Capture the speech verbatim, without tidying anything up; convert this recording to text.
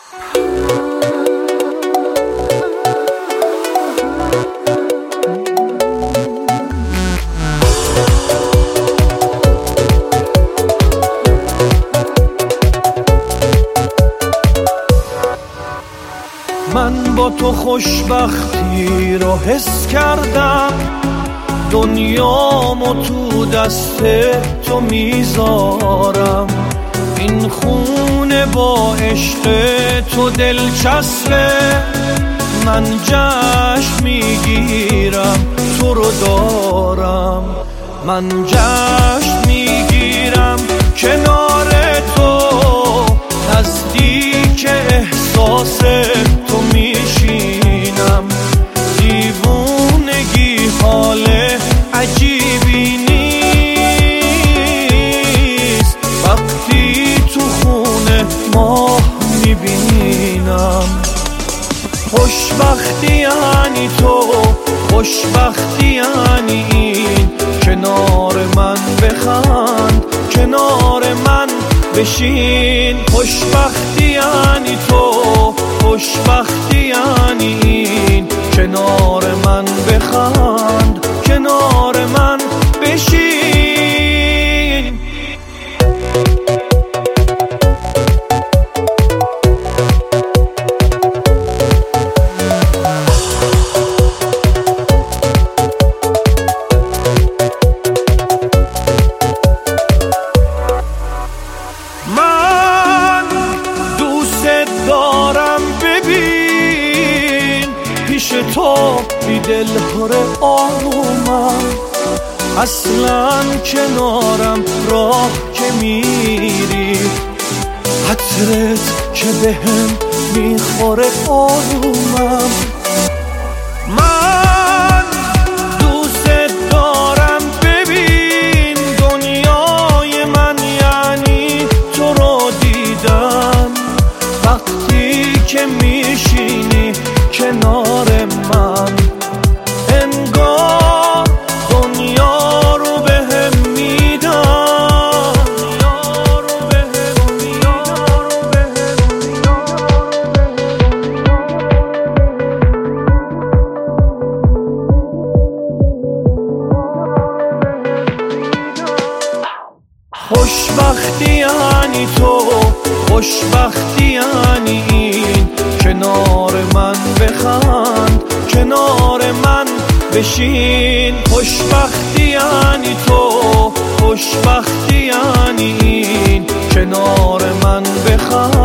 من با تو خوشبختی رو حس کردم، دنیامو تو دست تو میذارم. این خونه با عشق تو دلچسبه، من جشن میگیرم تو رو دارم. من جشن میگیرم کنار تو، نزدیک احساس تو میشینم. دیوونگی حال عجیبی نیست وقتی تو خونه ماه میبینم. خوشبختی یعنی تو، خوشبختی یعنی این، کنار من بخند کنار من بشین. خوشبختی یعنی تو، خوشبختی یعنی این، کنار من بخند کنار من بشین. من دوست دارم، ببین پیش تو بی دل پر آرومم. اصلا کنارم راه که میری، عطرت که بهم میخوره آرومم. من دوست دارم، ببین دنیای من یعنی تو رو دیدن. وقتی که میشینی کنار من، انگار دنیا رو بهم میدن. خوشبختی یعنی تو، خوشبختی یعنی این، کنار من بخند کنار من بشین. خوشبختی یعنی تو، خوشبختی یعنی این، کنار من بخند